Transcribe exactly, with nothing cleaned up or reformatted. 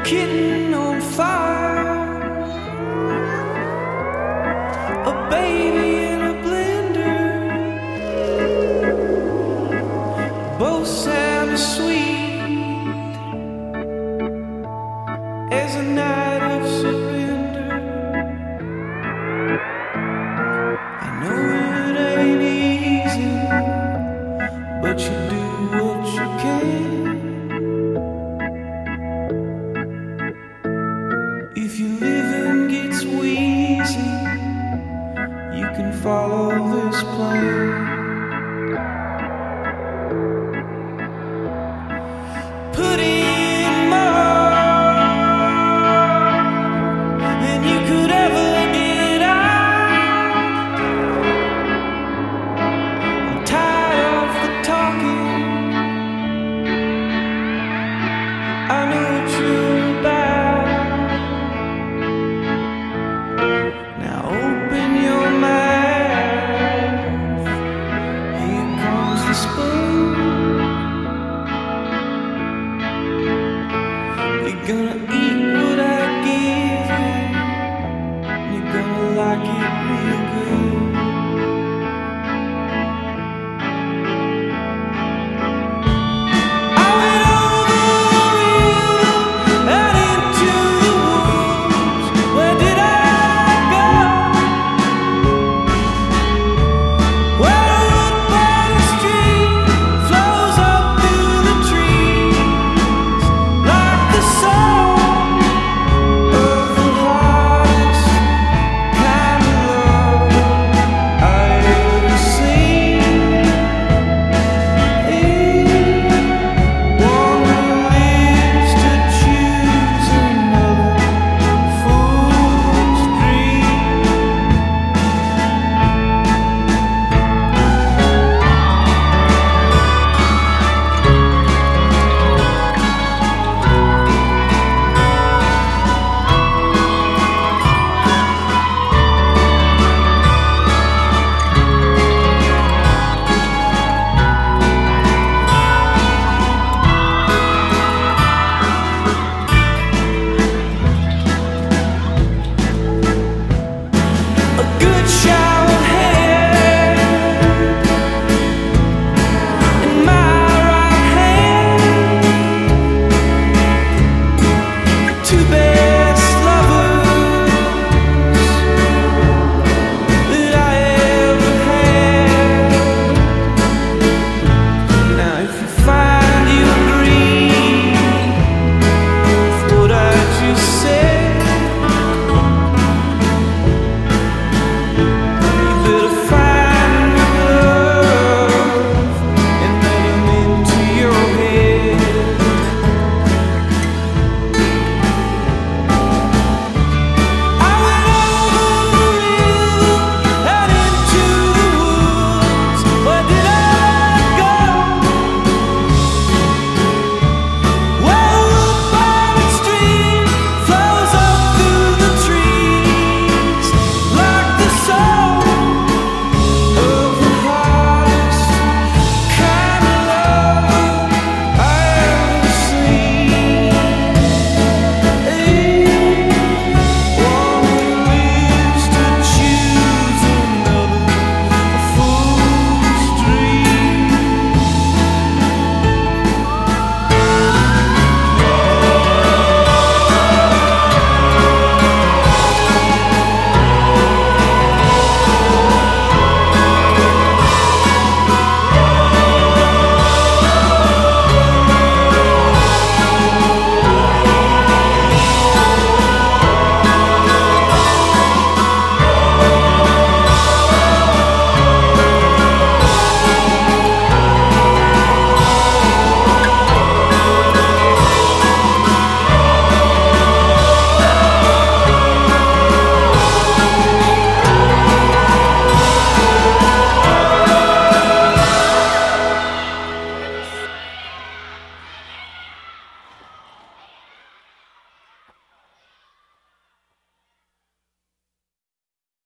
kitten on fire, a baby in a blender, both sound as sweet as a night of surrender. I know it ain't easy, but you do what you can. If your living gets wheezy, you can follow this plan. Put in more than you could ever get out. I'm tired of the talking, I know what you're about. Now open your mouth, here comes the spoon. You're gonna eat what I give you, you're gonna like it real good.